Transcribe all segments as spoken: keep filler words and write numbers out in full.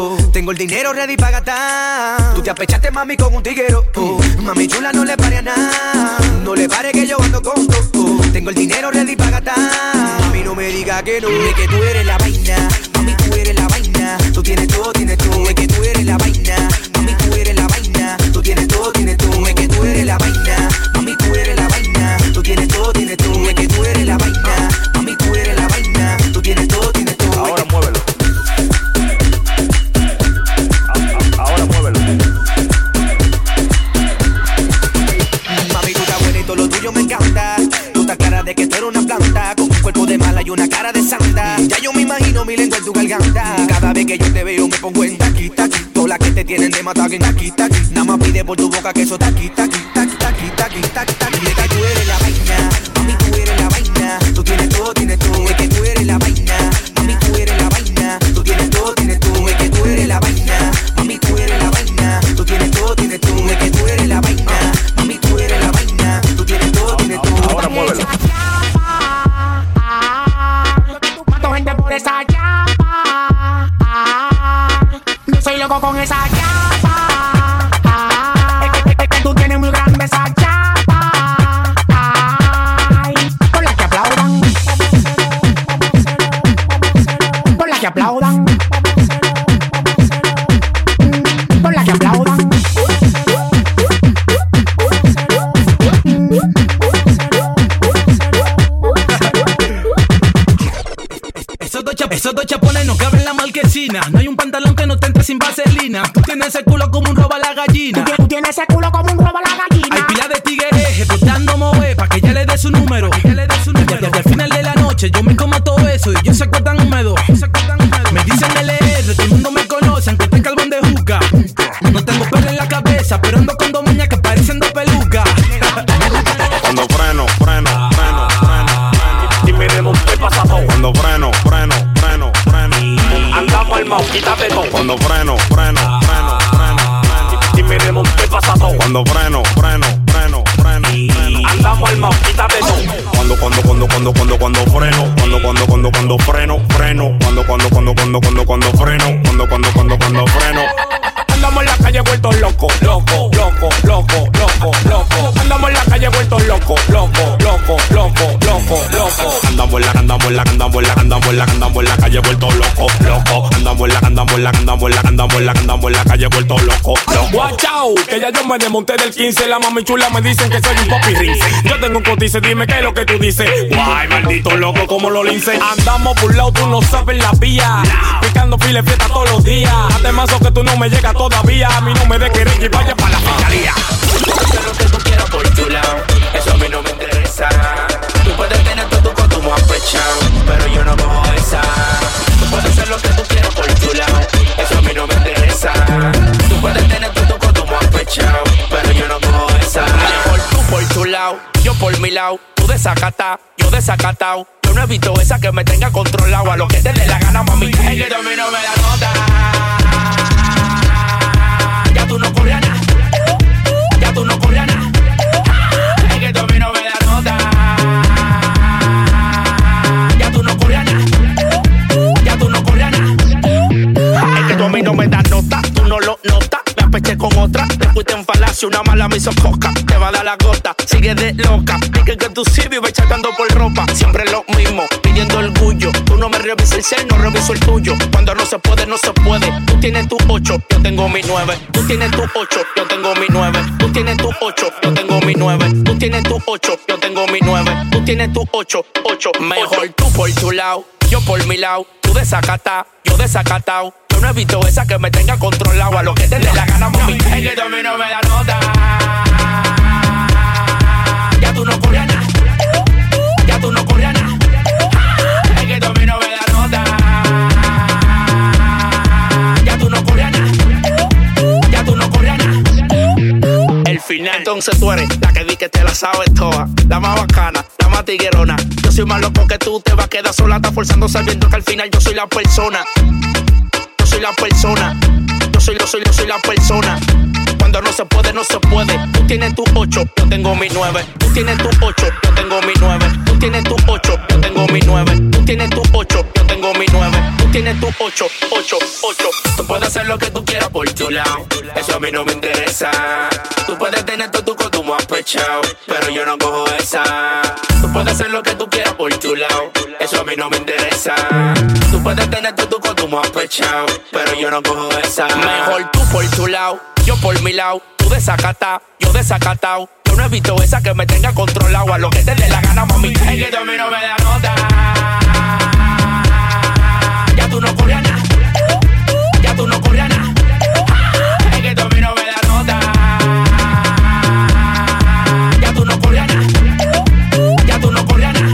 oh. Tengo el dinero ready para gastar. Tú te apechaste, mami, con un tiguero, oh. Mami chula, no le pare a nada. No le pare que yo ando con todo, oh. Tengo el dinero ready para gastar. Mami, no me diga que no. Es que tú eres la vaina. Mami, tú eres la vaina. Tú tienes todo, tienes todo. Es que tú eres la vaina. Mami, tú eres la vaina. Tú tienes todo, tienes todo. Es que tú eres la vaina. Mami, tú eres la vaina. Tú tienes todo, tienes todo. Es que tú eres la vaina. Mami, tú eres la vaina. Tú tienes todo, tienes todo. Ahora muévelo. Ahora muévelo. Mami, tú estás buena y todo lo tuyo me encanta. Tú estás clara de que tú eres una planta, con un cuerpo de mala y una cara de santa. Ya yo me imagino mi lengua en tu garganta. Cada vez que yo te veo me pongo en taqui, taqui. Todas las que te tienen de matar en taqui, taqui. Nada más pide por tu boca que eso taqui, taqui, taqui, taqui, taqui, taqui, taqui. Es que tú eres la vaina, mami, tú eres la vaina. Tú tienes todo, tienes todo. Es que tú eres la vaina, mami, tú eres la vaina. Tú tienes todo, tienes todo. Es que tú eres la vaina, mami, tú eres la vaina. Tú tienes todo, tienes todo. Es que tú eres la vaina, mami, tú eres la vaina. Tú tienes todo, tienes todo. Ahora muévelo. Mato gente por esa chapa. Yo soy loco con esa chapa. Es que, es que tú tienes muy grande esa chapa. Por la que aplaudan. Por la que aplaudan. Por la que aplaudan. Esos dos chapones no caben en la marquesina. No hay un pantalón que no te entre sin vaselina. Tú tienes ese culo como un roba la gallina. Tú tienes ese culo como un robo a la gallina. Hay pila de tigres ejecutando moe pa' que ella le dé su número. Ella le dé su número. Desde el final de la noche yo me como todo eso y ellos se acuerdan húmedo. Me dicen L R, todo el mundo me conoce aunque esté calvón de juca. No tengo pelo en la cabeza, pero ando con dos moñas que parecen dos pelucas. Cuando freno, freno, freno, freno, freno. Y me monté pasado. Cuando freno, freno, freno, freno. Andamos al mau, quítate todo. Cuando freno, freno, freno, freno, freno. Y me remonté pasado. Cuando freno, freno, freno, freno, freno. Andamos al mau, quítate todo. Cuando, cuando, cuando, cuando, cuando, cuando freno. Cuando, cuando, cuando, cuando freno, freno. Cuando, cuando, cuando, cuando, cuando, cuando freno. Cuando, cuando, cuando, cuando freno. Andamos en la calle vueltos loco, loco, loco, loco, loco, loco. Andamos en la calle vueltos loco, loco, loco, loco, loco, loco. Andamos en la, andamos en la, andamos en la, andamos en la, andamos en la calle vuelto loco, loco. Andamos en la, andamos en la, andamos en la, andamos en la, andamos en la calle vuelto loco, loco. Watch out, que ya yo me desmonté del quince. La mami chula me dicen que soy un popi rinse. Yo tengo un cotice, dime qué es lo que tú dices. Guay, maldito loco, como lo lince. Andamos por un lado, tú no sabes la vía. Picando file fiesta todos los días. Hazte mazo que tú no me llegas todavía. A mí no me de querer y vaya para la fiscalía. Hacer lo que tú quieras por chula, eso a mí no me interesa. Tú puedes tener todo tu consumo apechado, pero yo no cojo esa. Tú puedes hacer lo que tú quieras por chula, eso a mí no me interesa. Tú puedes tener todo tu consumo apechado, pero yo no cojo esa. Por tú por tu lado, yo por mi lado. Tú desacatao, yo desacatao. Yo no evito esa que me tenga controlado. A lo que te dé la gana, mami. Es que a mí no me da nota. Ya tú no corres a nada. Ya tú no corres a nada. Es que tú a mí no me da nota. Ya tú no corres a nada. Ya tú no corres a nada. Es que tú a mí no me das nota. Tú no lo notas. Me apeché con otra. Te fuiste en falacia. Una mala me hizo coca. Te va a dar la gota. Sigue de loca. Dije que tú sí vives chatando por ropa. Siempre lo mismo. Pidiendo orgullo. Tú no me revisas el cel, no reviso el tuyo. Cuando no se puede, no se puede. Tú tienes tu ocho, yo tengo mi nueve. Tú tienes tu ocho, yo tengo mi nueve. Tú tienes tu ocho, yo tengo mi nueve. Tú tienes tu ocho, yo tengo mi nueve. Tú tienes tu ocho, ocho. Mejor tú por tu lado, yo por mi lado. Tú desacatao, yo desacatao. Yo no evito esa que me tenga controlado. A lo que te dé la gana, mami. Es que tú a mí no me da nota. Ya tú no corres a nada. Ya tú no corres a nada. Es que tú a mí no me da nota. Ya tú no corres a nada. Ya tú no corres a nada. El final. Entonces tú eres la que di que te la sabes toda. La más bacana, la más tiguerona. Yo soy más loco que tú, te vas a quedar sola. Estás forzando sabiendo que al final yo soy la persona. Yo soy la persona. Yo soy, yo soy, yo soy la persona. Cuando no se puede, no se puede. Tú tienes tu ocho, yo tengo mi nueve. Tú tienes tu ocho, yo tengo mi nueve. Tú tienes tu ocho, yo tengo mi nueve. Tú tienes tu ocho, yo tengo mi nueve. Tú tienes tu ocho, ocho, ocho. Tú puedes hacer lo que tú quieras por tu lado, eso a mí no me interesa. Tú puedes tener todo tu consumo apechado, pero yo no cojo esa. Tú puedes hacer lo que tú quieras por tu lado, eso a mí no me interesa. Tú puedes tener todo tu consumo apechado, pero yo no cojo esa. Mejor tú por tu lado, yo por mi lado. Tú desacatao, yo desacatao. Yo no he visto esa que me tenga controlado. A lo que te dé la gana, mami. Es que tú a mí no me da nota. Ya tú no corrías nada. Ya tú no corrías nada. Es que tú a mí no me da nota. Ya tú no corrías nada. Ya tú no corrías nada.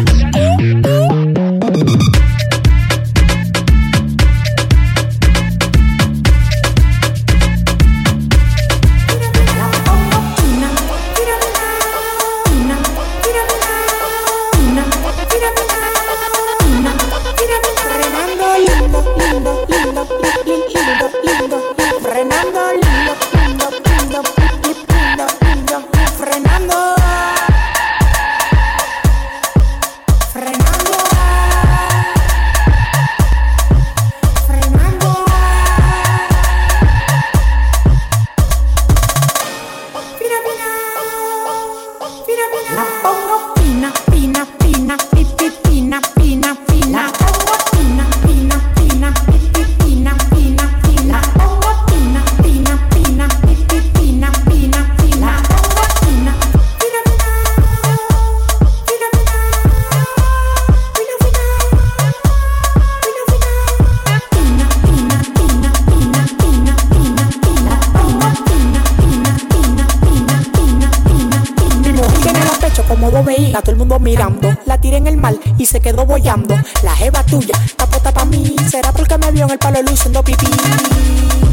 A todo el mundo mirando, la tiré en el mar y se quedó bollando. La jeva tuya, tapota pa' mí, será porque me vio en el palo luciendo pipí.